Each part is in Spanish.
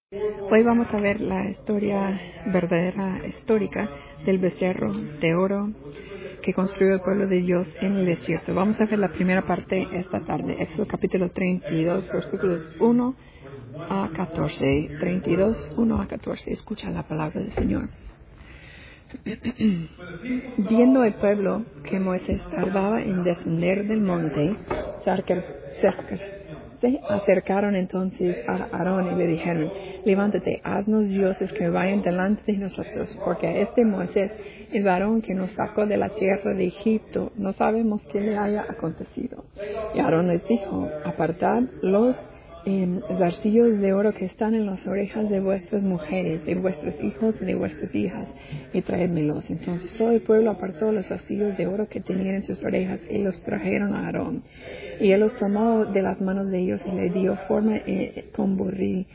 Hoy vamos a ver la historia verdadera, histórica, del becerro de oro que construyó el pueblo de Dios en el desierto. Vamos a ver la primera parte esta tarde. Éxodo capítulo 32, versículos 1 a 14. 32, 1 a 14. Escucha la palabra del Señor. Viendo el pueblo que Moisés tardaba en descender del monte, se acercaron entonces a Aarón y le dijeron: levántate, haznos dioses que vayan delante de nosotros, porque este Moisés, el varón que nos sacó de la tierra de Egipto, no sabemos qué le haya acontecido. Y Aarón les dijo: apartad los zarcillos de oro que están en las orejas de vuestras mujeres, de vuestros hijos y de vuestras hijas, y traédmelos. Entonces todo el pueblo apartó los zarcillos de oro que tenían en sus orejas y los trajeron a Aarón. Y él los tomó de las manos de ellos y le dio forma con buril.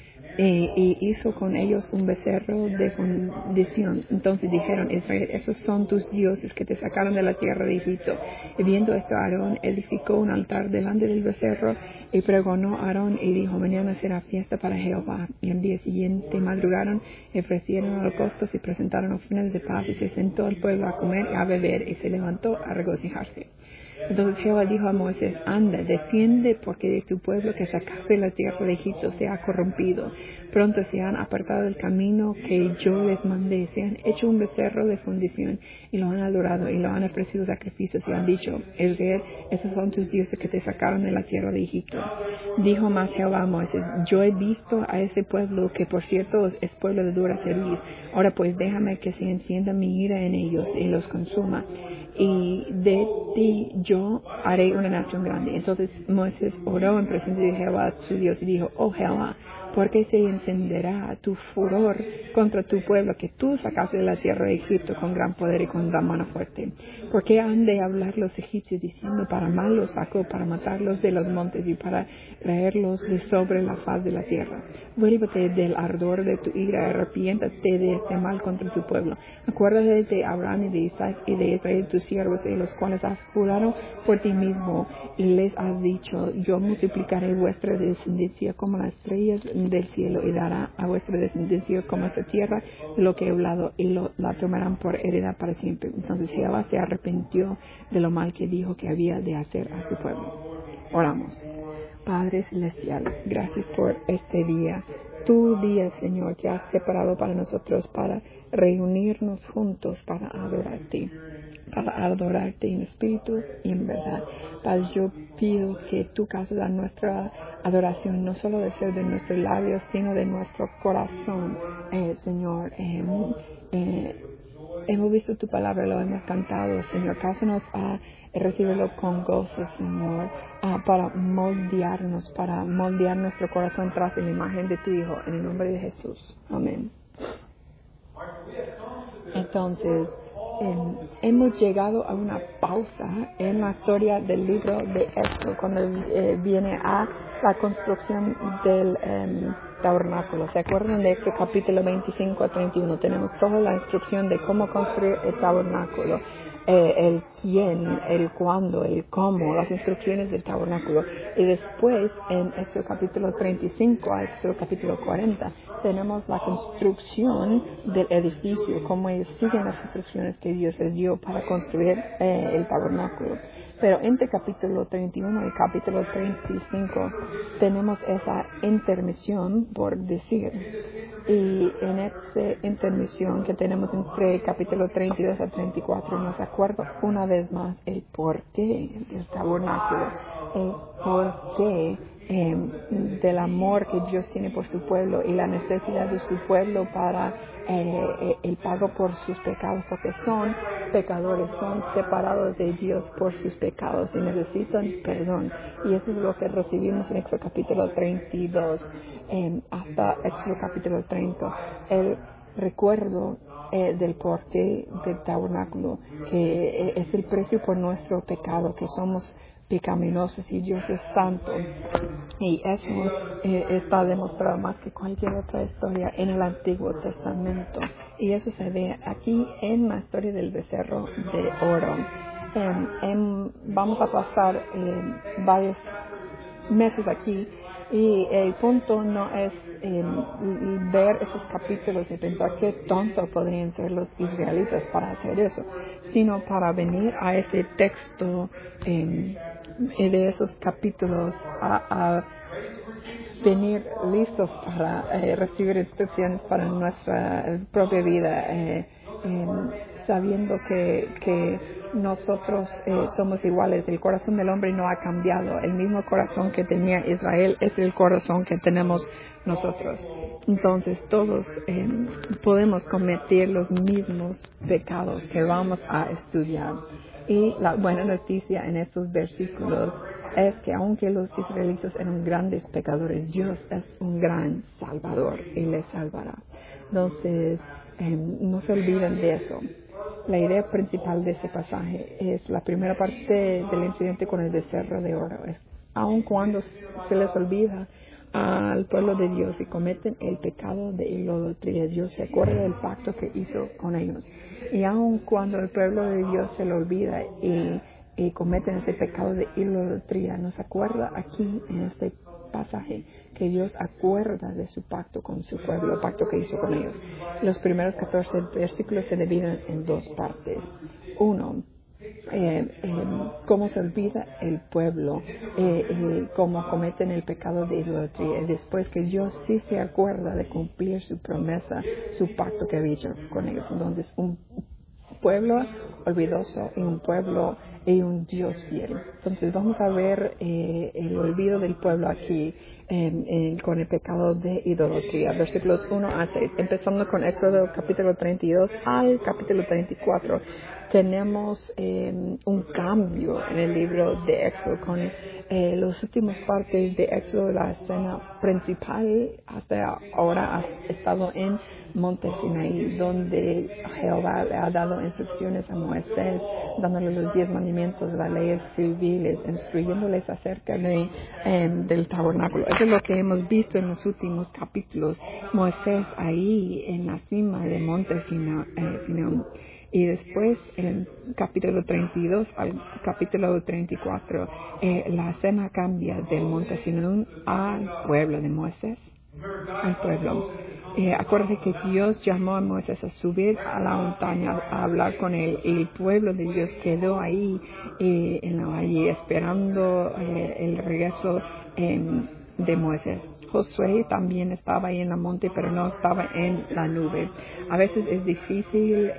Y hizo con ellos un becerro de fundición. Entonces dijeron: Israel, esos son tus dioses que te sacaron de la tierra de Egipto. Y viendo esto, Aarón edificó un altar delante del becerro y pregonó a Aarón y dijo: mañana será fiesta para Jehová. Y al día siguiente madrugaron, ofrecieron holocaustos y presentaron ofrendas de paz, y se sentó el pueblo a comer y a beber, y se levantó a regocijarse. Entonces Jehová dijo a Moisés: anda, desciende, porque de tu pueblo que sacaste de la tierra de Egipto se ha corrompido. Pronto se han apartado del camino que yo les mandé, se han hecho un becerro de fundición y lo han adorado y lo han ofrecido sacrificios y han dicho: Israel, esos son tus dioses que te sacaron de la tierra de Egipto. Dijo más Jehová a Moisés: yo he visto a ese pueblo, que por cierto es pueblo de dura cerviz. Ahora pues déjame que se encienda mi ira en ellos y los consuma, y de ti yo haré una nación grande. Entonces Moisés oró en presencia de Jehová su Dios y dijo: oh Jehová, ¿por qué se encenderá tu furor contra tu pueblo que tú sacaste de la tierra de Egipto con gran poder y con gran mano fuerte? ¿Por qué han de hablar los egipcios diciendo: para mal los sacó, para matarlos de los montes y para traerlos de sobre la faz de la tierra? Vuélvete del ardor de tu ira, arrepiéntate de este mal contra tu pueblo. Acuérdate de Abraham y de Isaac y de Israel tus siervos, de los cuales has jurado por ti mismo, y les has dicho: yo multiplicaré vuestra descendencia como las estrellas del cielo, y dará a vuestra descendencia como esta tierra de lo que he hablado, y la tomarán por heredad para siempre. Entonces Jehová se arrepintió de lo mal que dijo que había de hacer a su pueblo. Oramos. Padre celestial, gracias por este día, tu día, Señor, que has separado para nosotros, para reunirnos juntos para adorarte en espíritu y en verdad. Padre, yo pido que tú causes a nuestra adoración no solo de ser de nuestros labios, sino de nuestro corazón, Señor. Hemos visto tu palabra, lo hemos cantado, Señor. Cáusanos a recibirlo con gozo, Señor, para moldear nuestro corazón tras la imagen de tu Hijo, en el nombre de Jesús. Amén. Entonces, hemos llegado a una pausa en la historia del libro de Éxodo, cuando viene a la construcción del tabernáculo. ¿Se acuerdan de este capítulo 25 a 31? Tenemos toda la instrucción de cómo construir el tabernáculo, el quién, el cuándo, el cómo, las instrucciones del tabernáculo. Y después, en este capítulo 35 a este capítulo 40, tenemos la construcción del edificio, cómo ellos siguen las instrucciones que Dios les dio para construir el tabernáculo. Pero entre capítulo 31 y capítulo 35 tenemos esa intermisión, por decir. Y en esa intermisión que tenemos entre capítulo 32 a 34 nos acuerda una vez más el porqué del tabernáculo, el porqué del amor que Dios tiene por su pueblo y la necesidad de su pueblo para el pago por sus pecados, porque son pecadores, son separados de Dios por sus pecados y necesitan perdón. Y eso es lo que recibimos en Éxodo capítulo 32 hasta Éxodo capítulo 30. El recuerdo del porqué del tabernáculo, que es el precio por nuestro pecado, que somos pecaminosos y Dios es santo. Y eso está demostrado más que cualquier otra historia en el Antiguo Testamento. Y eso se ve aquí en la historia del becerro de oro. Vamos a pasar varios meses aquí Y el punto no es ver esos capítulos y pensar qué tontos podrían ser los israelitas para hacer eso, sino para venir a ese texto de esos capítulos a venir listos para recibir instrucciones para nuestra propia vida, sabiendo que nosotros somos iguales. El corazón del hombre no ha cambiado. El mismo corazón que tenía Israel es el corazón que tenemos nosotros. Entonces todos podemos cometer los mismos pecados que vamos a estudiar. Y la buena noticia en estos versículos es que aunque los israelitas eran grandes pecadores, Dios es un gran salvador y les salvará. Entonces, no se olviden de eso. La idea principal de ese pasaje es la primera parte del incidente con el becerro de oro. Aun cuando se les olvida al pueblo de Dios y cometen el pecado de idolatría, Dios se acuerda del pacto que hizo con ellos. Y aun cuando el pueblo de Dios se lo olvida y cometen ese pecado de idolatría, nos acuerda aquí en este pasaje que Dios acuerda de su pacto con su pueblo, el pacto que hizo con ellos. Los primeros 14 versículos se dividen en dos partes. Uno, cómo se olvida el pueblo, cómo cometen el pecado de idolatría. Y después que Dios sí se acuerda de cumplir su promesa, su pacto que había hecho con ellos. Entonces, un pueblo olvidoso y un pueblo y un Dios fiel. Entonces vamos a ver el olvido del pueblo aquí con el pecado de idolatría. Versículos 1 a 6. Empezando con Éxodo capítulo 32 al capítulo 34. Tenemos un cambio en el libro de Éxodo con las últimas partes de Éxodo. La escena principal hasta ahora ha estado en Monte Sinaí, donde Jehová le ha dado instrucciones a Moisés, dándole los 10 mandamientos, las leyes civiles, instruyéndoles acerca del tabernáculo. Eso es lo que hemos visto en los últimos capítulos. Moisés ahí en la cima del Monte Sinaí. Y después, en el capítulo 32 al capítulo 34, la escena cambia del Monte Sinaí al pueblo de Moisés, al pueblo. Acuérdate que Dios llamó a Moisés a subir a la montaña a hablar con él, y el pueblo de Dios quedó ahí en la valle esperando el regreso de Moisés. Josué también estaba ahí en la monte, pero no estaba en la nube. A veces es difícil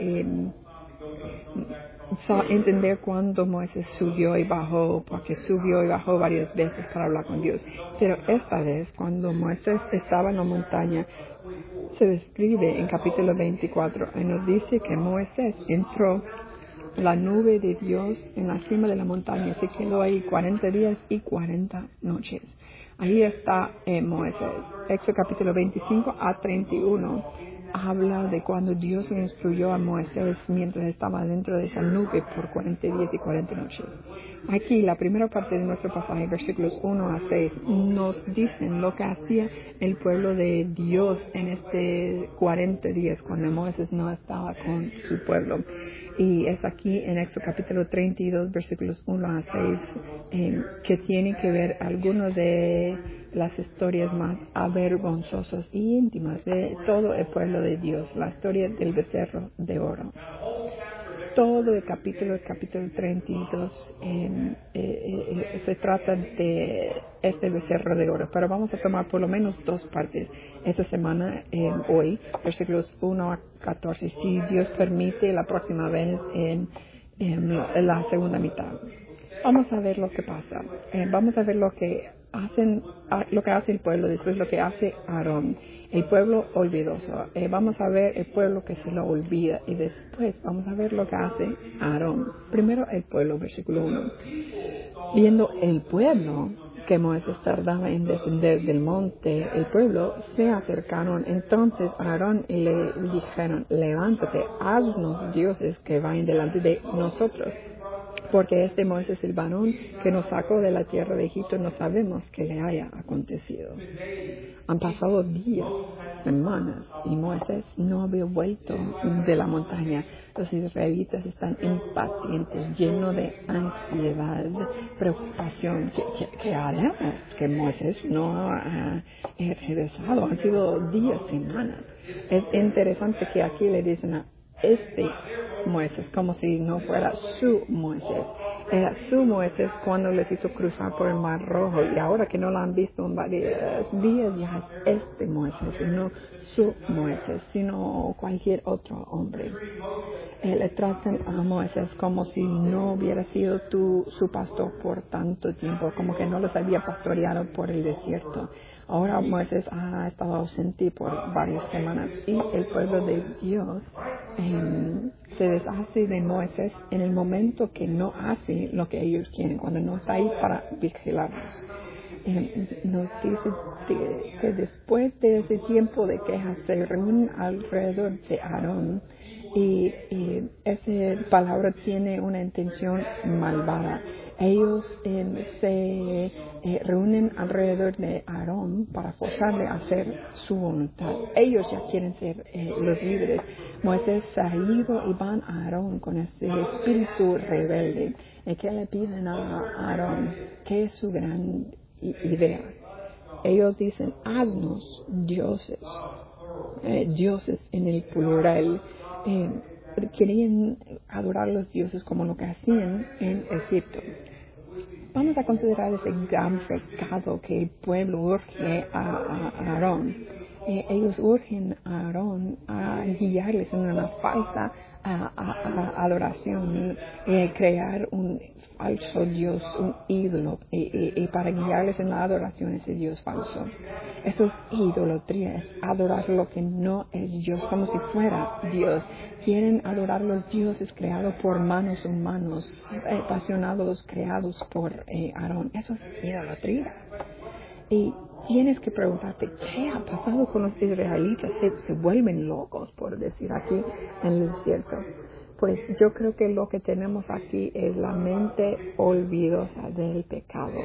entender cuándo Moisés subió y bajó, porque subió y bajó varias veces para hablar con Dios. Pero esta vez, cuando Moisés estaba en la montaña, se describe en capítulo 24 y nos dice que Moisés entró la nube de Dios en la cima de la montaña, se quedó ahí 40 días y 40 noches. Ahí está Moisés. Éxodo capítulo 25 a 31 habla de cuando Dios le instruyó a Moisés mientras estaba dentro de esa nube por 40 días y 40 noches. Aquí, la primera parte de nuestro pasaje, versículos 1 a 6, nos dicen lo que hacía el pueblo de Dios en este 40 días, cuando Moisés no estaba con su pueblo. Y es aquí en Éxodo capítulo 32, versículos 1 a 6, que tiene que ver algunos de las historias más avergonzosas y íntimas de todo el pueblo de Dios, la historia del becerro de oro. Todo el capítulo 32 se trata de este becerro de oro, pero vamos a tomar por lo menos dos partes esta semana, hoy, versículos 1 a 14, si Dios permite, la próxima vez en la segunda mitad. Vamos a ver lo que pasa. Vamos a ver lo que hace el pueblo, después lo que hace Aarón, el pueblo olvidoso. Vamos a ver el pueblo que se lo olvida y después vamos a ver lo que hace Aarón. Primero el pueblo, versículo 1. Viendo el pueblo que Moisés tardaba en descender del monte, el pueblo se acercaron entonces a Aarón y le dijeron: levántate, haznos dioses que vayan delante de nosotros. Porque este Moisés, el varón que nos sacó de la tierra de Egipto, no sabemos qué le haya acontecido. Han pasado días, semanas, y Moisés no había vuelto de la montaña. Los israelitas están impacientes, llenos de ansiedad, preocupación. ¿Qué haremos? Que Moisés no ha regresado. Han sido días, semanas. Es interesante que aquí le dicen a este Moisés, como si no fuera su Moisés. Era su Moisés cuando les hizo cruzar por el Mar Rojo, y ahora que no lo han visto en varios días, ya es este Moisés, no su Moisés, sino cualquier otro hombre. Le tratan a Moisés como si no hubiera sido su pastor por tanto tiempo, como que no los había pastoreado por el desierto. Ahora Moisés ha estado ausente por varias semanas, y el pueblo de Dios se deshace de Moisés en el momento que no hace lo que ellos quieren, cuando no está ahí para vigilarlos. Nos dice que después de ese tiempo de quejas se reúnen alrededor de Aarón, y esa palabra tiene una intención malvada. Ellos se reúnen alrededor de Aarón para forzarle a hacer su voluntad. Ellos ya quieren ser los líderes. Moisés ha ido y van a Aarón con ese espíritu rebelde. ¿Qué le piden a Aarón? ¿Qué es su gran idea? Ellos dicen: haznos dioses. Dioses en el plural. Querían adorar a los dioses como lo que hacían en Egipto. Vamos a considerar ese gran pecado que el pueblo urge a Aarón. Ellos urgen a Aarón a guiarles en una falsa adoración, crear un falso Dios, un ídolo, y para guiarles en la adoración a ese Dios falso. Eso es idolatría, es adorar lo que no es Dios, como si fuera Dios. Quieren adorar los dioses creados por manos humanos, apasionados, creados por Aarón. Eso es idolatría. Y tienes que preguntarte, ¿qué ha pasado con los israelitas? Se vuelven locos, por decir aquí, en el desierto. Pues yo creo que lo que tenemos aquí es la mente olvidosa del pecado.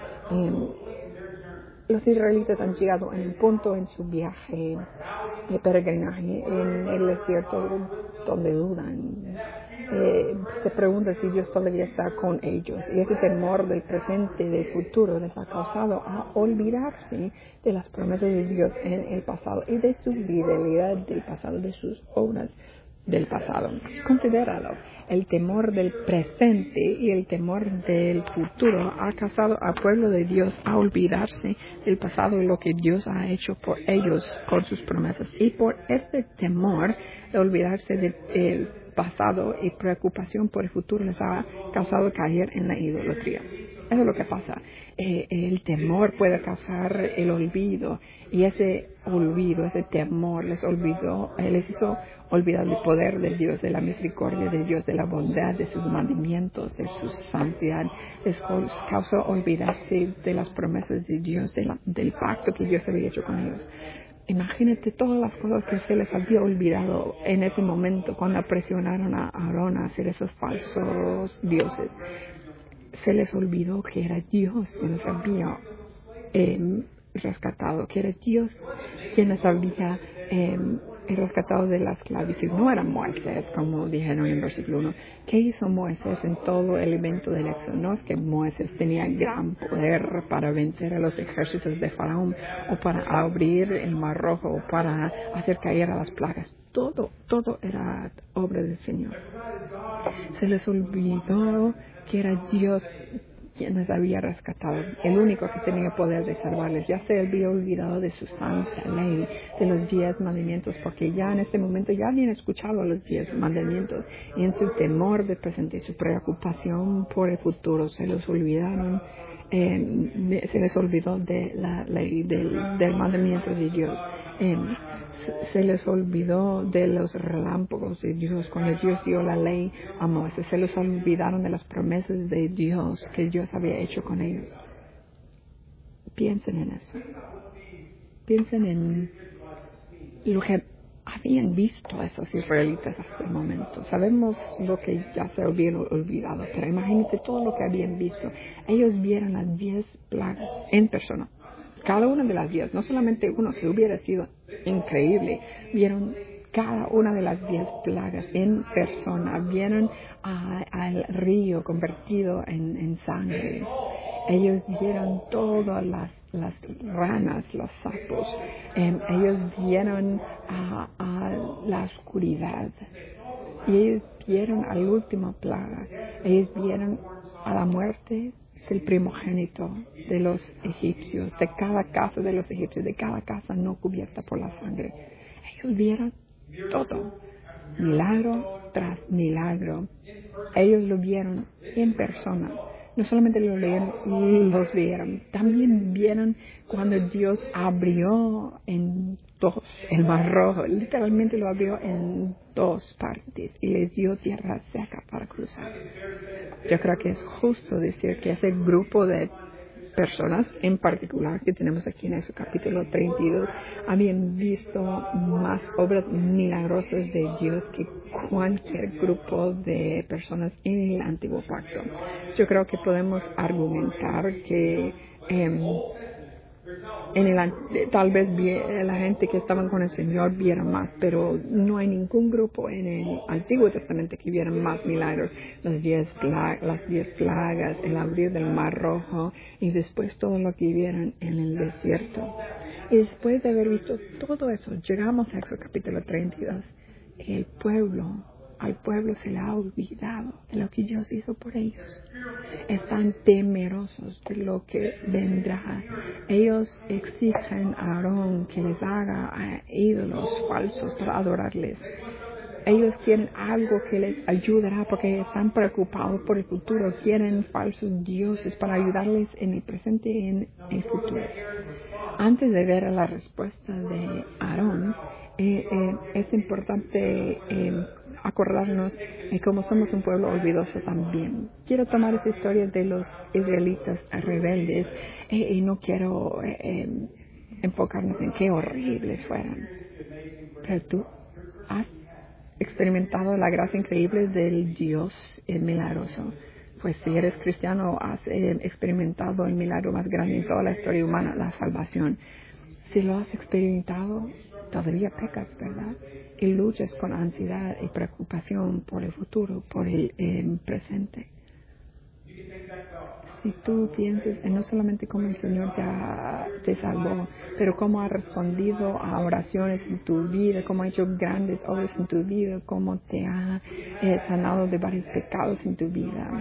Los israelitas han llegado en un punto en su viaje de peregrinaje en el desierto donde dudan. Se pregunta si Dios todavía está con ellos, y ese temor del presente y del futuro les ha causado a olvidarse de las promesas de Dios en el pasado y de su fidelidad del pasado, de sus obras del pasado. Considéralo. El temor del presente y el temor del futuro ha causado al pueblo de Dios a olvidarse del pasado y lo que Dios ha hecho por ellos con sus promesas. Y por este temor de olvidarse del pasado y preocupación por el futuro les ha causado caer en la idolatría. Eso es lo que pasa. El temor puede causar el olvido, y ese olvido, ese temor les hizo olvidar el poder de Dios, de la misericordia de Dios, de la bondad, de sus mandamientos, de su santidad. Les causó olvidarse de las promesas de Dios, del pacto que Dios había hecho con ellos. Imagínate todas las cosas que se les había olvidado en ese momento cuando presionaron a Aarón a hacer esos falsos dioses. Se les olvidó que era Dios quien los había rescatado, que era Dios quien los había rescatado de la esclavitud. No era Moisés, como dijeron en versículo 1. ¿Qué hizo Moisés en todo el evento del Éxodo? No es que Moisés tenía gran poder para vencer a los ejércitos de Faraón, o para abrir el Mar Rojo, o para hacer caer a las plagas. Todo era obra del Señor. Se les olvidó que era Dios quien les había rescatado, el único que tenía poder de salvarles. Ya se había olvidado de su santa ley, de los 10 mandamientos, porque ya en este momento ya habían escuchado los 10 mandamientos, y en su temor de presente y su preocupación por el futuro se les olvidaron. Se les olvidó de la ley del mandamiento de Dios. Se les olvidó de los relámpagos de Dios cuando Dios dio la ley a Moisés. Se les olvidaron de las promesas de Dios que Dios había hecho con ellos. Piensen en eso. Piensen en lo que habían visto a esos israelitas hasta el momento. Sabemos lo que ya se habían olvidado, pero imagínate todo lo que habían visto. Ellos vieron las 10 plagas en persona. Cada una de las 10, no solamente uno, que hubiera sido increíble. Vieron cada una de las 10 plagas en persona. Vieron al río convertido en sangre. Ellos vieron todas las ranas, los sapos. Ellos vieron a la oscuridad. Y ellos vieron a la última plaga. Ellos vieron a la muerte del primogénito de los egipcios, de cada casa de los egipcios, de cada casa no cubierta por la sangre. Ellos vieron todo, milagro tras milagro. Ellos lo vieron en persona. No solamente los vieron, también vieron cuando Dios abrió en dos el Mar Rojo. Literalmente lo abrió en 2 partes y les dio tierra seca para cruzar. Yo creo que es justo decir que ese grupo de personas en particular que tenemos aquí en ese capítulo 32 habían visto más obras milagrosas de Dios que cualquier grupo de personas en el Antiguo Pacto. Yo creo que podemos argumentar que tal vez la gente que estaban con el Señor viera más, pero no hay ningún grupo en el Antiguo Testamento que viera más milagros. Las 10 plagas, el abrir del Mar Rojo y después todo lo que vieron en el desierto. Y después de haber visto todo eso, llegamos a Éxodo capítulo 32. Al pueblo se le ha olvidado de lo que Dios hizo por ellos. Están temerosos de lo que vendrá. Ellos exigen a Aarón que les haga ídolos falsos para adorarles. Ellos quieren algo que les ayudará porque están preocupados por el futuro. Quieren falsos dioses para ayudarles en el presente y en el futuro. Antes de ver la respuesta de Aarón, es importante acordarnos de cómo somos un pueblo olvidoso también. Quiero tomar esta historia de los israelitas rebeldes y no quiero enfocarnos en qué horribles fueron. Pero tú has experimentado la gracia increíble del Dios milagroso. Pues si eres cristiano, has experimentado el milagro más grande en toda la historia humana, la salvación. Si lo has experimentado, todavía pecas, ¿verdad? Y luchas con ansiedad y preocupación por el futuro, por el presente. Si tú piensas en no solamente cómo el Señor te salvó, pero cómo ha respondido a oraciones en tu vida, cómo ha hecho grandes obras en tu vida, cómo te ha sanado de varios pecados en tu vida.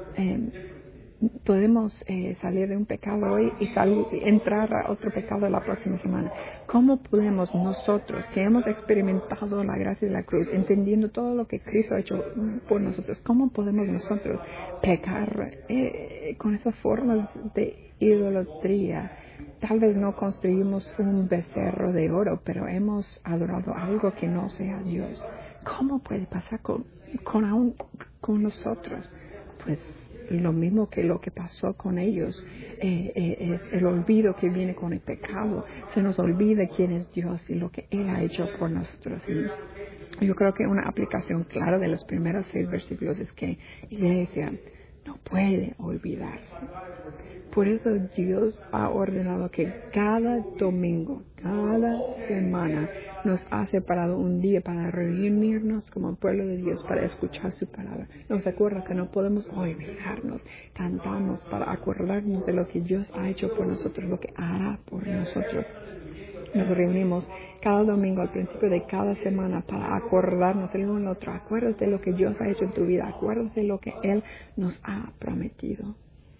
Podemos salir de un pecado hoy y entrar a otro pecado la próxima semana. ¿Cómo podemos nosotros, que hemos experimentado la gracia de la cruz, entendiendo todo lo que Cristo ha hecho por nosotros, cómo podemos nosotros pecar con esas formas de idolatría? Tal vez no construimos un becerro de oro, pero hemos adorado algo que no sea Dios. ¿Cómo puede pasar con nosotros? Pues lo mismo que lo que pasó con ellos, es el olvido que viene con el pecado. Se nos olvida quién es Dios y lo que Él ha hecho por nosotros. Y yo creo que una aplicación clara de los primeros 6 versículos es que Iglesia no puede olvidarse. Por eso Dios ha ordenado que cada domingo, cada semana, nos ha separado un día para reunirnos como pueblo de Dios, para escuchar su palabra. Nos recuerda que no podemos olvidarnos. Cantamos para acordarnos de lo que Dios ha hecho por nosotros, lo que hará por nosotros. Nos reunimos cada domingo al principio de cada semana para acordarnos el uno al otro. Acuérdate de lo que Dios ha hecho en tu vida. Acuérdate de lo que Él nos ha prometido.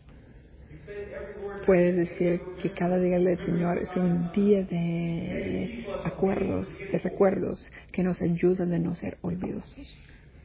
Puedes decir que cada día del Señor es un día de recuerdos que nos ayudan a no ser olvidosos.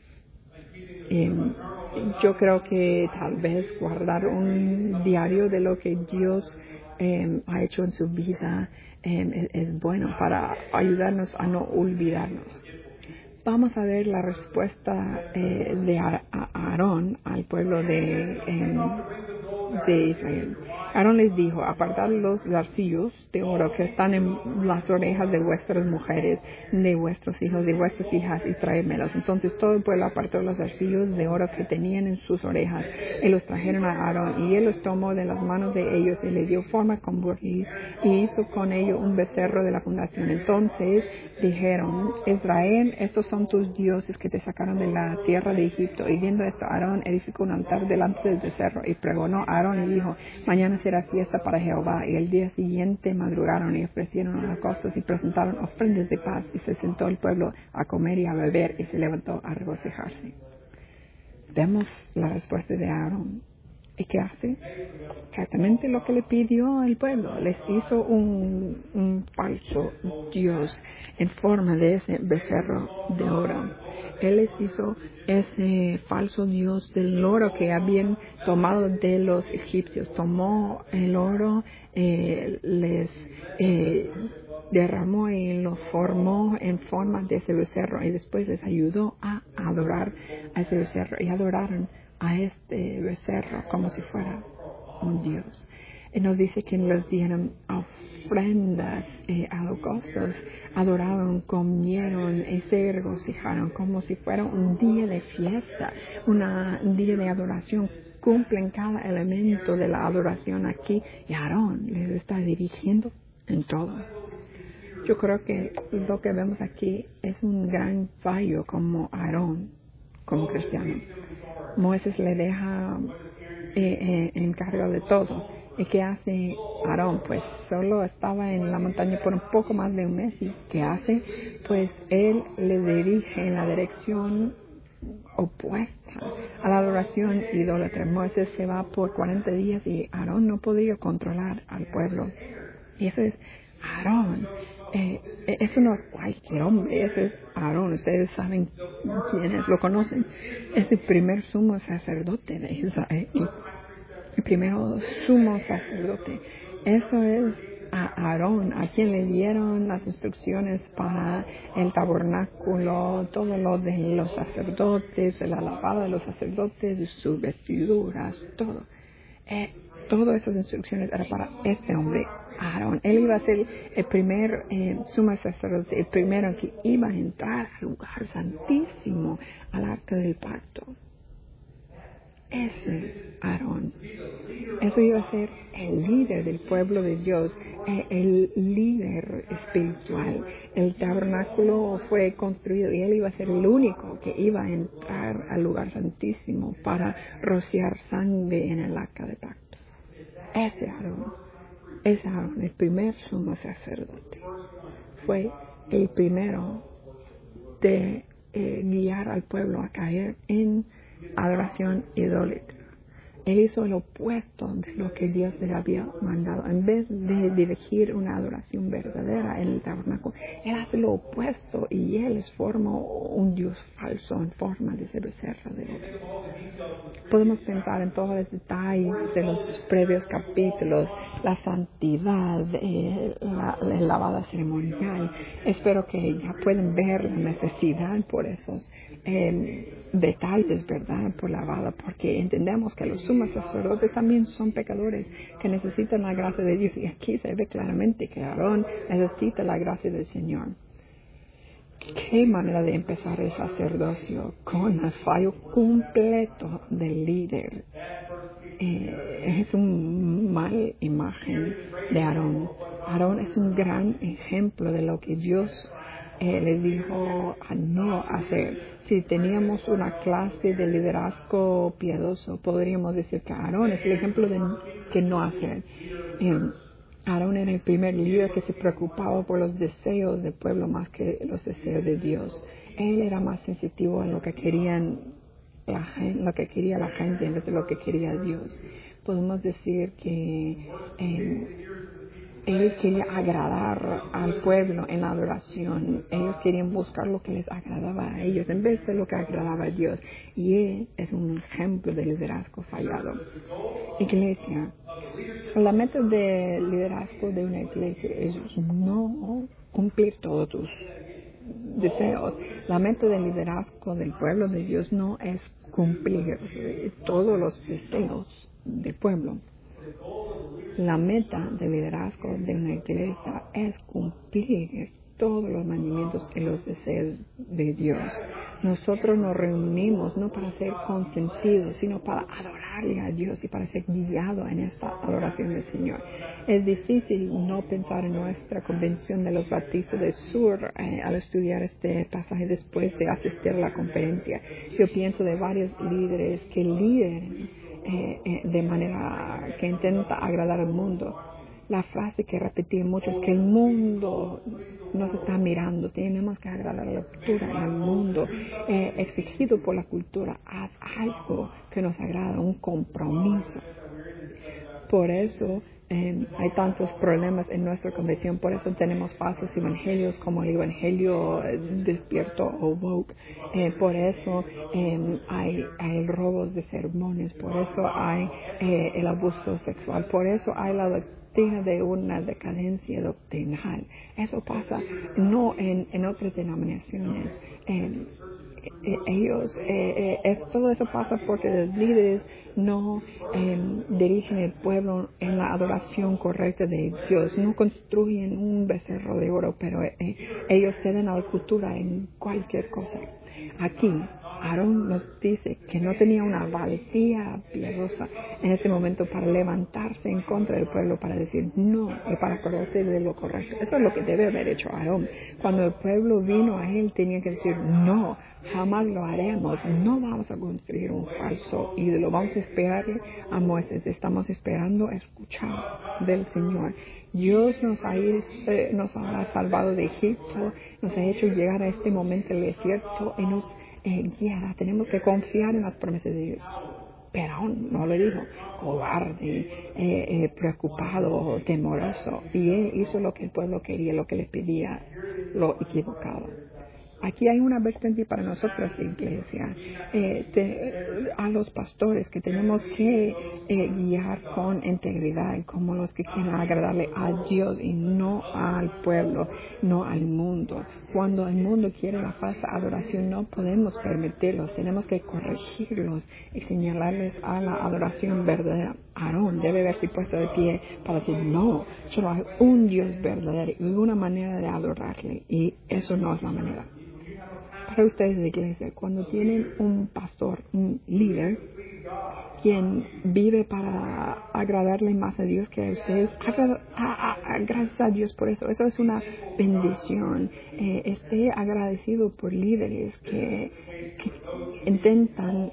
Yo creo que tal vez guardar un diario de lo que Dios ha hecho en su vida es bueno para ayudarnos a no olvidarnos. Vamos a ver la respuesta de Aarón al pueblo de Israel. Aarón les dijo, apartad los zarcillos de oro que están en las orejas de vuestras mujeres, de vuestros hijos, de vuestras hijas, y tráemelos. Entonces todo el pueblo apartó los zarcillos de oro que tenían en sus orejas, y los trajeron a Aarón, y él los tomó de las manos de ellos, y le dio forma con buril, y hizo con ello un becerro de la fundación. Entonces dijeron, Israel, estos son tus dioses que te sacaron de la tierra de Egipto. Y viendo esto, Aarón edificó un altar delante del becerro, y pregonó a Aarón y dijo, mañana será fiesta para Jehová. Y el día siguiente madrugaron y ofrecieron holocaustos y presentaron ofrendas de paz, y se sentó el pueblo a comer y a beber, y se levantó a regocijarse. Vemos la respuesta de Aarón. ¿Y qué hace? Exactamente lo que le pidió al pueblo. Les hizo un falso Dios en forma de ese becerro de oro. Él les hizo ese falso Dios del oro que habían tomado de los egipcios. Tomó el oro, les derramó y lo formó en forma de ese becerro, y después les ayudó a adorar a ese becerro, y adoraron a este becerro como si fuera un Dios. Y nos dice que les dieron ofrendas, holocaustos, adoraron, comieron y se regocijaron como si fuera un día de fiesta, un día de adoración. Cumplen cada elemento de la adoración aquí, y Aarón les está dirigiendo en todo. Yo creo que lo que vemos aquí es un gran fallo como Aarón, como cristiano. Moisés le deja encargado de todo. ¿Y qué hace Aarón? Pues solo estaba en la montaña por un poco más de un mes. ¿Y qué hace? Pues él le dirige en la dirección opuesta a la adoración idólatra. Moisés se va por 40 días y Aarón no podía controlar al pueblo. Y eso es Aarón. Eso no es cualquier hombre, ese es Aarón. Ustedes saben quién es, lo conocen. Es el primer sumo sacerdote de Israel. El primero sumo sacerdote. Eso es a Aarón, a quien le dieron las instrucciones para el tabernáculo, todo lo de los sacerdotes, la lavada de los sacerdotes, sus vestiduras, todo. Todas esas instrucciones eran para este hombre, Aarón. Él iba a ser el primer sumo sacerdote, el primero que iba a entrar al lugar santísimo, al arca del pacto. Ese Aarón. Eso iba a ser el líder del pueblo de Dios, el líder espiritual. El tabernáculo fue construido y él iba a ser el único que iba a entrar al lugar santísimo para rociar sangre en el arca del pacto. Ese Aarón, el primer sumo sacerdote, fue el primero de guiar al pueblo a caer en adoración idólatra. Él hizo lo opuesto de lo que Dios le había mandado. En vez de dirigir una adoración verdadera en el tabernáculo, él hace lo opuesto y él les formó un Dios falso en forma de ese becerro de oro. Podemos pensar en todos los detalles de los previos capítulos, la santidad, la lavada ceremonial. Espero que ya pueden ver la necesidad por esos detalles, ¿verdad? Por lavada, porque entendemos que los sumos sacerdotes también son pecadores que necesitan la gracia de Dios. Y aquí se ve claramente que Aarón necesita la gracia del Señor. ¿Qué manera de empezar el sacerdocio? Con el fallo completo del líder. Es un mal imagen de Aarón. Aarón es un gran ejemplo de lo que Dios le dijo a no hacer. Si teníamos una clase de liderazgo piadoso, podríamos decir que Aarón es el ejemplo de que no hacer. Aarón era el primer líder que se preocupaba por los deseos del pueblo más que los deseos de Dios. Él era más sensitivo en lo que querían lo que quería la gente en vez de lo que quería Dios. Podemos decir que él quería agradar al pueblo en la adoración. Ellos querían buscar lo que les agradaba a ellos en vez de lo que agradaba a Dios. Y él es un ejemplo de liderazgo fallado. Iglesia. La meta de liderazgo de una iglesia es no cumplir todos tus deseos. La meta del liderazgo del pueblo de Dios no es cumplir todos los deseos del pueblo. La meta del liderazgo de una iglesia es cumplir todos los mandamientos y los deseos de Dios. Nosotros nos reunimos no para ser consentidos, sino para adorarle a Dios y para ser guiados en esta adoración del Señor. Es difícil no pensar en nuestra convención de los bautistas del sur al estudiar este pasaje después de asistir a la conferencia. Yo pienso de varios líderes que lideren de manera que intenta agradar al mundo. La frase que repetí mucho es que el mundo nos está mirando, tenemos que agradar a la cultura, al mundo, exigido por la cultura, haz algo que nos agrada, un compromiso. Por eso hay tantos problemas en nuestra convención, por eso tenemos falsos evangelios como el evangelio despierto o woke, por eso hay robos de sermones, por eso hay el abuso sexual, por eso hay la doctrina de una decadencia doctrinal. Eso pasa no en otras denominaciones. Todo eso pasa porque los líderes no dirigen el pueblo en la adoración correcta de Dios, no construyen un becerro de oro, pero ellos ceden a la cultura en cualquier cosa. Aquí Aarón nos dice que no tenía una valentía piadosa en este momento para levantarse en contra del pueblo, para decir no y para acordarse de lo correcto. Eso es lo que debe haber hecho Aarón. Cuando el pueblo vino a él, tenía que decir no, jamás lo haremos, no vamos a construir un falso ídolo, vamos a esperarle a Moisés, estamos esperando escuchar del Señor. Dios nos ha salvado de Egipto, nos ha hecho llegar a este momento del desierto y nos guiará. Tenemos que confiar en las promesas de Dios. Pero aún no lo dijo, cobarde, preocupado, temoroso. Y él hizo lo que el pueblo quería, lo que le pedía, lo equivocado. Aquí hay una advertencia para nosotros, iglesia, a los pastores, que tenemos que guiar con integridad, como los que quieren agradarle a Dios y no al pueblo, no al mundo. Cuando el mundo quiere la falsa adoración, no podemos permitirlos, tenemos que corregirlos y señalarles a la adoración verdadera. Aarón debe verse puesto de pie para decir, no, solo hay un Dios verdadero y una manera de adorarle, y eso no es la manera. Para ustedes de iglesia, cuando tienen un pastor, un líder, quien vive para agradarle más a Dios que a ustedes, gracias a Dios por eso. Eso es una bendición. Esté agradecido por líderes que intentan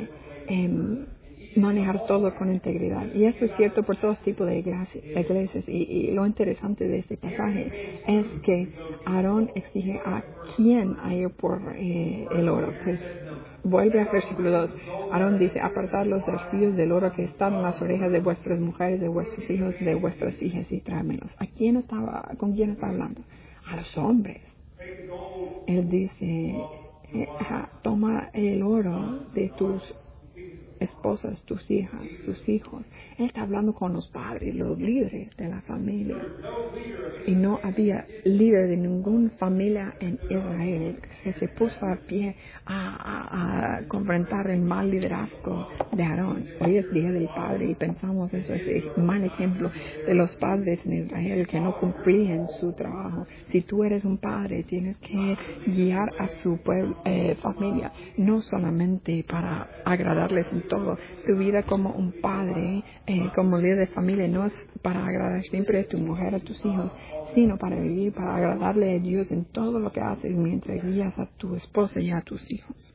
manejar todo con integridad. Y eso es cierto por todos tipos de iglesias. Y lo interesante de este pasaje es que Aarón exige a quién hay por el oro. Pues vuelve al versículo 2. Aarón dice, apartad los zarcillos del oro que están en las orejas de vuestras mujeres, de vuestros hijos, de vuestras hijas, y tráemelos. ¿Con quién está hablando? A los hombres. Él dice, toma el oro de tus esposas, tus hijas, tus hijos. Él está hablando con los padres, los líderes de la familia. Y no había líder de ninguna familia en Israel que se puso a pie a confrontar el mal liderazgo de Aarón. Hoy es Día del Padre y pensamos eso es un mal ejemplo de los padres en Israel que no cumplían su trabajo. Si tú eres un padre, tienes que guiar a su familia, no solamente para agradarles en todo. Tu vida como un padre, como líder de familia, no es para agradar siempre a tu mujer, a tus hijos, sino para vivir, para agradarle a Dios en todo lo que haces mientras guías a tu esposa y a tus hijos.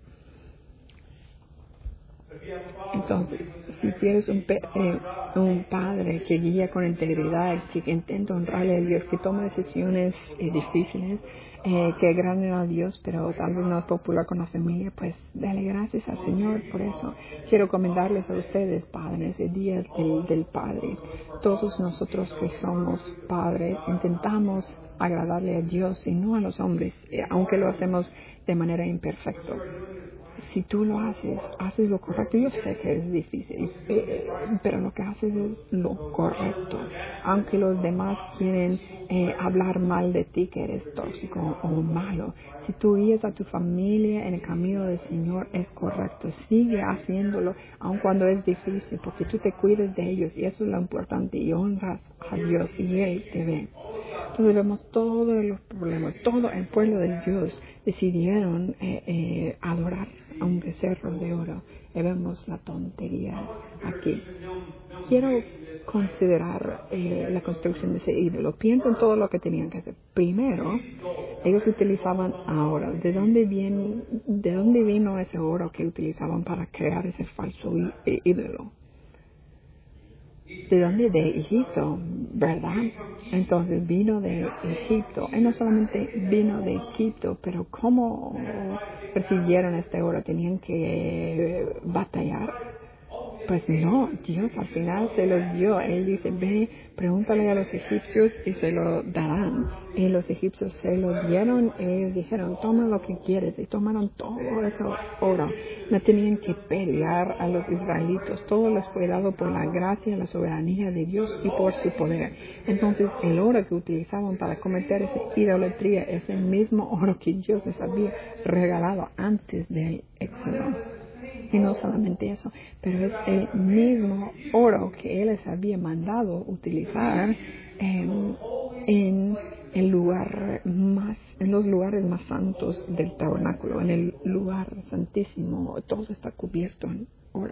Entonces, si tienes un padre que guía con integridad, que intenta honrarle a Dios, que toma decisiones difíciles, que agraden a Dios, pero tal vez no es popular con la familia, pues dale gracias al Señor por eso. Quiero comentarles a ustedes, padres, el Día del Padre. Todos nosotros que somos padres intentamos agradarle a Dios y no a los hombres, aunque lo hacemos de manera imperfecta. si tú lo haces lo correcto. Yo sé que es difícil, pero lo que haces es lo correcto. Aunque los demás quieren hablar mal de ti, que eres tóxico o malo, si tú guías a tu familia en el camino del Señor, es correcto. Sigue haciéndolo, aun cuando es difícil, porque tú te cuides de ellos y eso es lo importante, y honras a Dios y Él te ve. Entonces vemos todos los problemas, todo el pueblo de Dios decidieron adorar a un becerro de oro. Y vemos la tontería aquí. Quiero considerar la construcción de ese ídolo. Piensa en todo lo que tenían que hacer. Primero, ellos utilizaban oro. ¿De dónde vino ese oro que utilizaban para crear ese falso ídolo? ¿De dónde? De Egipto, ¿verdad? Entonces vino de Egipto. Y no solamente vino de Egipto, pero ¿cómo persiguieron este oro? ¿Tenían que batallar? Pues no, Dios al final se los dio. Él dice, ve, pregúntale a los egipcios y se lo darán. Y los egipcios se lo dieron y ellos dijeron, toma lo que quieres. Y tomaron todo eso oro. No tenían que pelear a los israelitas. Todo les fue dado por la gracia, la soberanía de Dios y por su poder. Entonces el oro que utilizaban para cometer esa idolatría es el mismo oro que Dios les había regalado antes del Éxodo. Y no solamente eso, pero es el mismo oro que Él les había mandado utilizar en los lugares más santos del tabernáculo, en el lugar santísimo. Todo está cubierto en oro.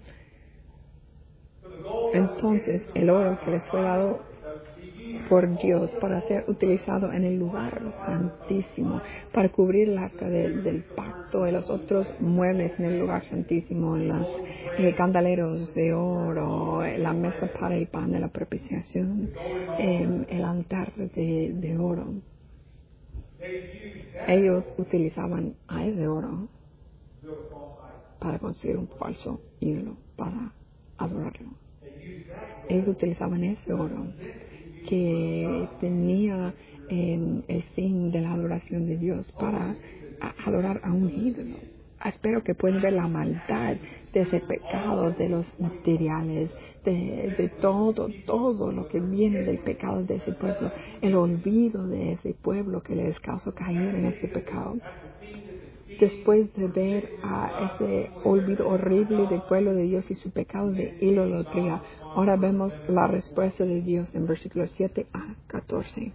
Entonces, el oro que les fue dado por Dios para ser utilizado en el lugar santísimo, para cubrir el arca del pacto y los otros muebles en el lugar santísimo, los candeleros de oro, la mesa para el pan de la propiciación, el altar de oro. Ellos utilizaban a ese oro para construir un falso ídolo, para adorarlo. Ellos utilizaban ese oro que tenía el fin de la adoración de Dios para adorar a un ídolo. Espero que puedan ver la maldad de ese pecado, de los materiales, de todo lo que viene del pecado de ese pueblo, el olvido de ese pueblo que les causó caer en ese pecado. Después de ver a ese olvido horrible del pueblo de Dios y su pecado de idolatría, ahora vemos la respuesta de Dios en versículos 7 a 14.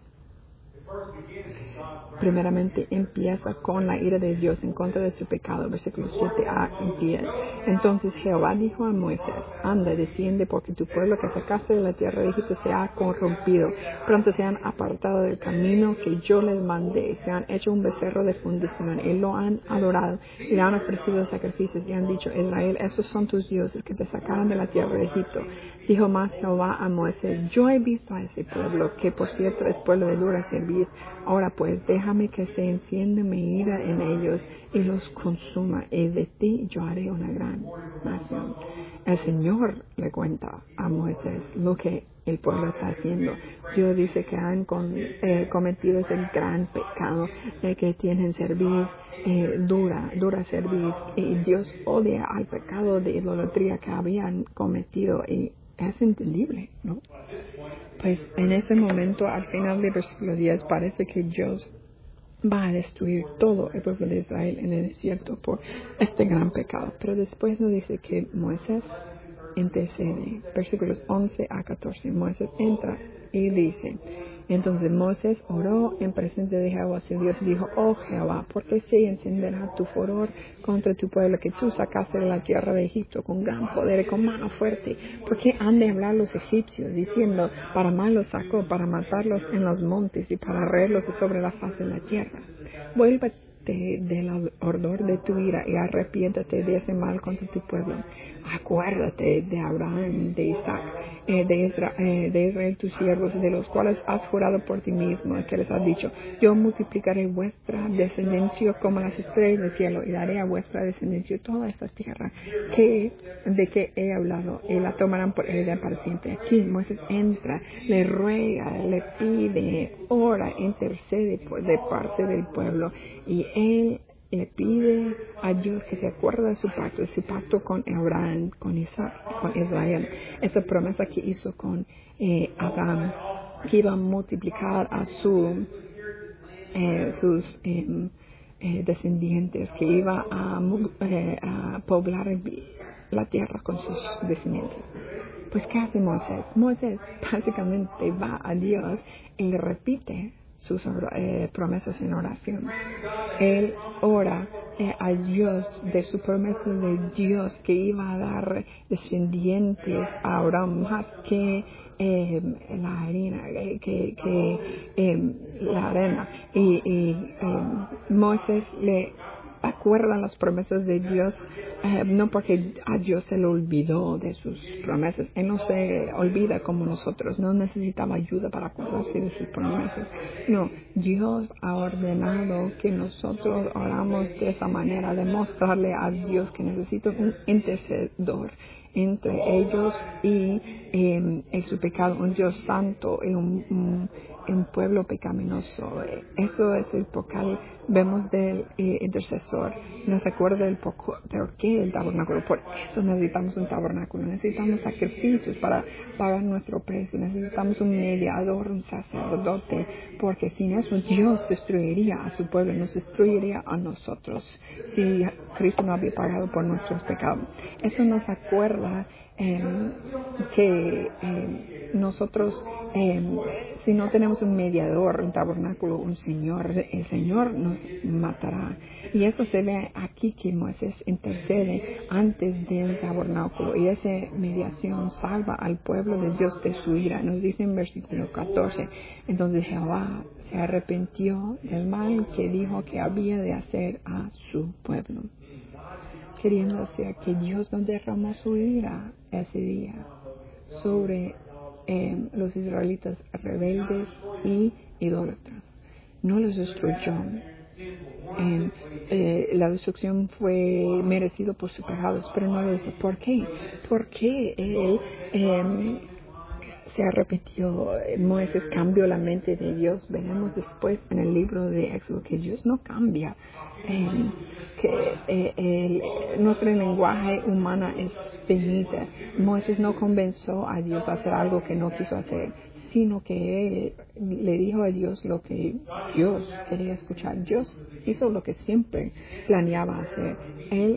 Primeramente empieza con la ira de Dios en contra de su pecado, versículos 7 a 10. Entonces Jehová dijo a Moisés, anda, desciende, porque tu pueblo que sacaste de la tierra de Egipto se ha corrompido. Pronto se han apartado del camino que yo les mandé, se han hecho un becerro de fundición y lo han adorado y le han ofrecido sacrificios y han dicho, Israel, esos son tus dioses que te sacaron de la tierra de Egipto. Dijo más Jehová a Moisés, yo he visto a ese pueblo, que por cierto es pueblo de dura cerviz. Ahora pues déjame que se encienda mi ira en ellos y los consuma, y de ti yo haré una gran nación. El Señor le cuenta a Moisés lo que el pueblo está haciendo. Dios dice que han cometido ese gran pecado de que tienen cerviz dura cerviz, y Dios odia al pecado de idolatría que habían cometido, y es entendible, ¿no? Pues en ese momento, al final del versículo 10, parece que Dios va a destruir todo el pueblo de Israel en el desierto por este gran pecado. Pero después nos dice que Moisés intercede. Versículos 11 a 14. Moisés entra y dice, entonces Moisés oró en presencia de Jehová su Dios y dijo, oh Jehová, ¿por qué se encenderá tu furor contra tu pueblo que tú sacaste de la tierra de Egipto con gran poder y con mano fuerte? ¿Por qué han de hablar los egipcios diciendo, para mal los sacó, para matarlos en los montes y para reírlos sobre la faz de la tierra? Vuélvete del ardor de tu ira y arrepiéntate de ese mal contra tu pueblo. Acuérdate de Abraham, de Isaac, de Israel tus siervos, de los cuales has jurado por ti mismo, que les has dicho, yo multiplicaré vuestra descendencia como las estrellas del cielo y daré a vuestra descendencia toda esta tierra de que he hablado, y la tomarán por heredad para siempre. Aquí Moisés entra, le ruega, le pide, ora, intercede de parte del pueblo, y él le pide a Dios que se acuerde de su pacto con Abraham, con Isaac, con Israel, esa promesa que hizo con Abraham, que iba a multiplicar a sus descendientes, que iba a poblar la tierra con sus descendientes. Pues, ¿qué hace Moisés? Moisés básicamente va a Dios y le repite sus promesas en oración. Él ora a Dios de su promesa de Dios que iba a dar descendientes a Abraham más que la harina, la arena. Y Moisés le acuerda las promesas de Dios, no porque a Dios se le olvidó de sus promesas. Él no se olvida como nosotros, no necesitaba ayuda para acordarse de sus promesas. No, Dios ha ordenado que nosotros oramos de esa manera, de mostrarle a Dios que necesita un intercedor entre ellos y su pecado, un Dios santo y un pueblo pecaminoso. Eso es el porqué vemos del intercesor. Nos acuerda del por qué el tabernáculo. Por eso necesitamos un tabernáculo. Necesitamos sacrificios para pagar nuestro precio. Necesitamos un mediador, un sacerdote, porque sin eso Dios destruiría a su pueblo, nos destruiría a nosotros si Cristo no había pagado por nuestros pecados. Eso nos acuerda que nosotros, si no tenemos un mediador, un tabernáculo, un Señor, el Señor nos matará. Y eso se ve aquí que Moisés intercede antes del tabernáculo, y esa mediación salva al pueblo de Dios de su ira. Nos dice en versículo 14, entonces Jehová se arrepintió del mal que dijo que había de hacer a su pueblo, queriendo decir que Dios no derramó su ira ese día sobre los israelitas rebeldes y idólatras. No los destruyó. La destrucción fue merecida por sus pecados, pero no lo hizo. ¿Por qué? Porque él se arrepintió. Moisés cambió la mente de Dios. Veremos después en el libro de Éxodo que Dios no cambia, nuestro lenguaje humano es finita. Moisés no convenció a Dios a hacer algo que no quiso hacer, sino que él le dijo a Dios lo que Dios quería escuchar. Dios hizo lo que siempre planeaba hacer. Él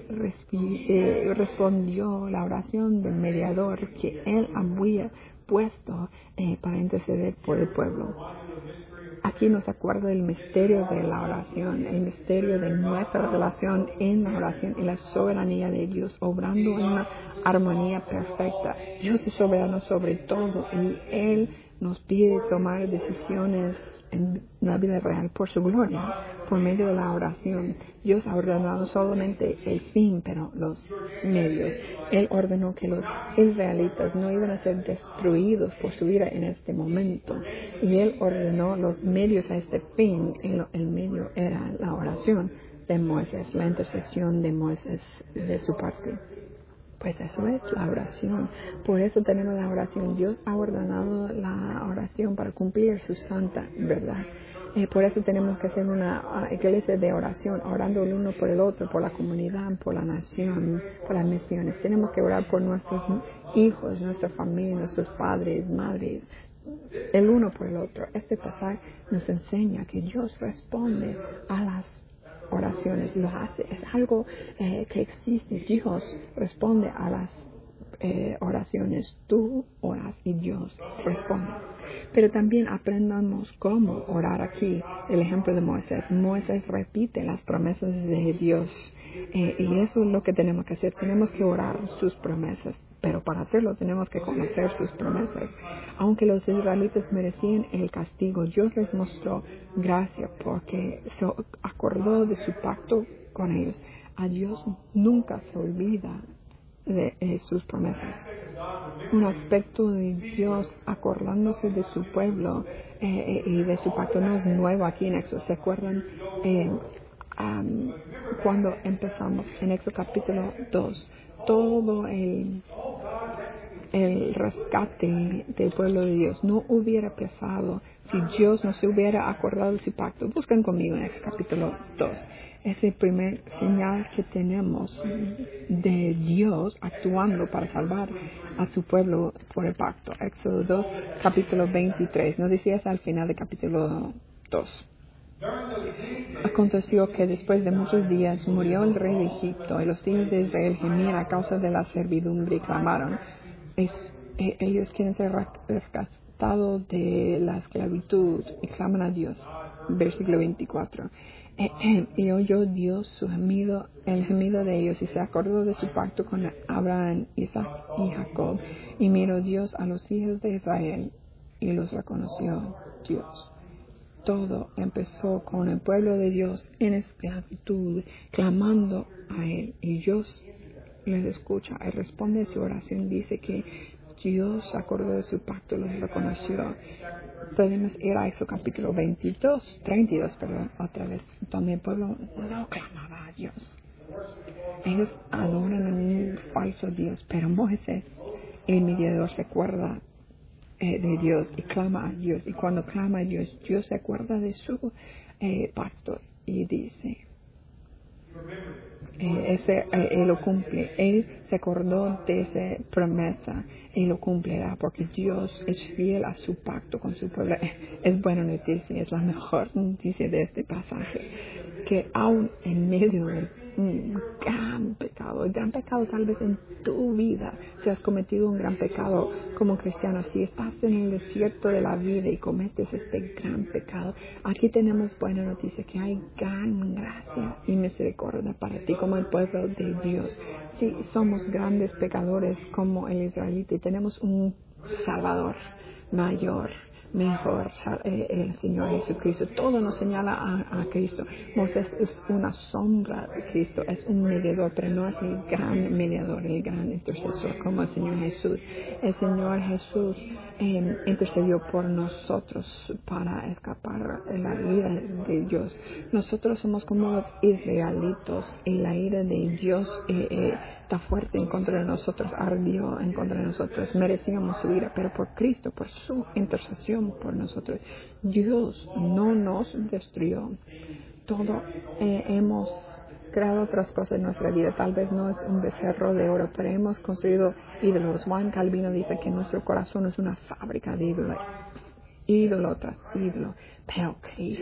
respondió la oración del mediador que él había puesto para interceder por el pueblo. Aquí nos acuerda del misterio de la oración, el misterio de nuestra relación en la oración y la soberanía de Dios, obrando en una armonía perfecta. Dios es soberano sobre todo y Él nos pide tomar decisiones en la vida real por su gloria, por medio de la oración. Dios ha ordenado solamente el fin, pero los medios. Él ordenó que los israelitas no iban a ser destruidos por su ira en este momento. Y Él ordenó los medios a este fin. El medio era la oración de Moisés, la intercesión de Moisés de su parte. Pues eso es la oración. Por eso tenemos la oración. Dios ha ordenado la oración para cumplir su santa verdad. Por eso tenemos que hacer una iglesia de oración, orando el uno por el otro, por la comunidad, por la nación, por las misiones. Tenemos que orar por nuestros hijos, nuestra familia, nuestros padres, madres, el uno por el otro. Este pasaje nos enseña que Dios responde a las oraciones, lo hace, es algo que existe. Dios responde a las oraciones. Tú oras y Dios responde. Pero también aprendamos cómo orar aquí. El ejemplo de Moisés. Moisés repite las promesas de Dios. Y eso es lo que tenemos que hacer. Tenemos que orar sus promesas. Pero para hacerlo tenemos que conocer sus promesas. Aunque los israelitas merecían el castigo, Dios les mostró gracia porque se acordó de su pacto con ellos. A Dios nunca se olvida de sus promesas. Un aspecto de Dios acordándose de su pueblo y de su pacto no es nuevo aquí en Éxodo. ¿Se acuerdan? Cuando empezamos en Éxodo capítulo 2, todo el rescate del pueblo de Dios no hubiera pasado si Dios no se hubiera acordado de su pacto. Buscan conmigo en el capítulo 2. Es el primer señal que tenemos de Dios actuando para salvar a su pueblo por el pacto. Éxodo 2, capítulo 23. ¿No decías al final del capítulo 2? Aconteció que después de muchos días murió el rey de Egipto, y los hijos de Israel gemían a causa de la servidumbre y clamaron. Ellos quieren ser rescatados de la esclavitud y claman a Dios. Versículo 24. Y oyó Dios su gemido, el gemido de ellos, y se acordó de su pacto con Abraham, Isaac y Jacob. Y miró Dios a los hijos de Israel y los reconoció Dios. Todo empezó con el pueblo de Dios en esclavitud, clamando a Él. Y Dios les escucha. Él responde a su oración. Dice que Dios se acordó de su pacto, los reconoció. Podemos ir a eso capítulo 32, otra vez, donde el pueblo no clamaba a Dios. Ellos adoran a un falso Dios, pero Moisés, el mediador, se acuerda de Dios y clama a Dios. Y cuando clama a Dios, Dios se acuerda de su pacto y dice, Él lo cumple. Él se acordó de esa promesa y lo cumplirá porque Dios es fiel a su pacto con su pueblo. Es buena noticia, es la mejor noticia de este pasaje, que aún en medio de un gran pecado, el gran pecado tal vez en tu vida, si has cometido un gran pecado como cristiano, si estás en el desierto de la vida y cometes este gran pecado, aquí tenemos buena noticia, que hay gran gracia y misericordia para ti como el pueblo de Dios. Si somos grandes pecadores como el israelita y tenemos un Salvador mayor, mejor, el Señor Jesucristo. Todo nos señala a Cristo. Moisés es una sombra de Cristo, es un mediador, pero no es el gran mediador, el gran intercesor como el Señor Jesús. El Señor Jesús intercedió por nosotros para escapar de la ira de Dios. Nosotros somos como los israelitos y la ira de Dios está fuerte en contra de nosotros, ardió en contra de nosotros, merecíamos su ira, pero por Cristo, por su intercesión por nosotros, Dios no nos destruyó. Todo hemos creado otras cosas en nuestra vida, tal vez no es un becerro de oro, pero hemos construido ídolos. Juan Calvino dice que nuestro corazón es una fábrica de ídolos. Ídolo tras ídolo, pero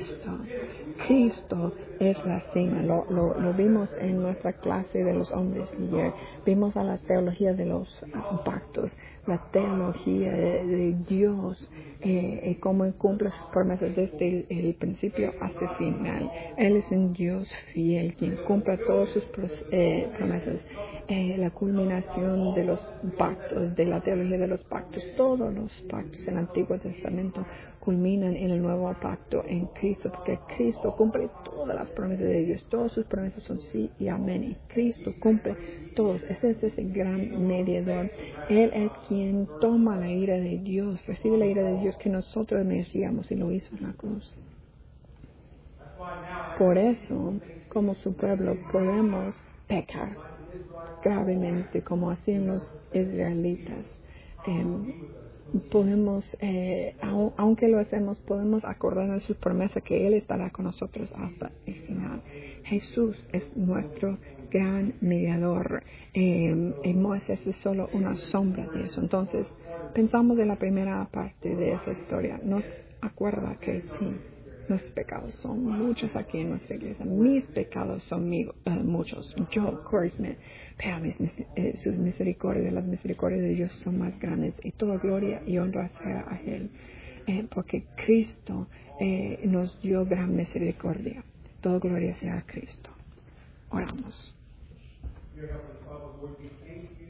Cristo es la cima. Lo vimos en nuestra clase de los hombres ayer. Vimos a la teología de los pactos, la teología de Dios, cómo cumple sus promesas desde el principio hasta el final. Él es un Dios fiel, quien cumple todas sus promesas. La culminación de los pactos, de la teología de los pactos, todos los pactos del Antiguo Testamento culminan en el nuevo pacto en Cristo, porque Cristo cumple todas las promesas de Dios, todas sus promesas son sí y amén, y Cristo cumple todos. Ese es el gran mediador. Él es quien toma la ira de Dios, recibe la ira de Dios que nosotros merecíamos y lo hizo en la cruz. Por eso, como su pueblo, podemos pecar gravemente como hacían los israelitas. Podemos, aunque lo hacemos, podemos acordarnos de sus promesas que Él estará con nosotros hasta el final. Jesús es nuestro gran mediador. Y Moisés es solo una sombra de eso. Entonces, pensamos en la primera parte de esa historia. Nos acuerda que sí, nuestros pecados son muchos aquí en nuestra iglesia. Mis pecados son muchos. Yo, Corey Smith. Pero sus misericordias, las misericordias de Dios son más grandes. Y toda gloria y honra sea a Él. Porque Cristo nos dio gran misericordia. Toda gloria sea a Cristo. Oramos.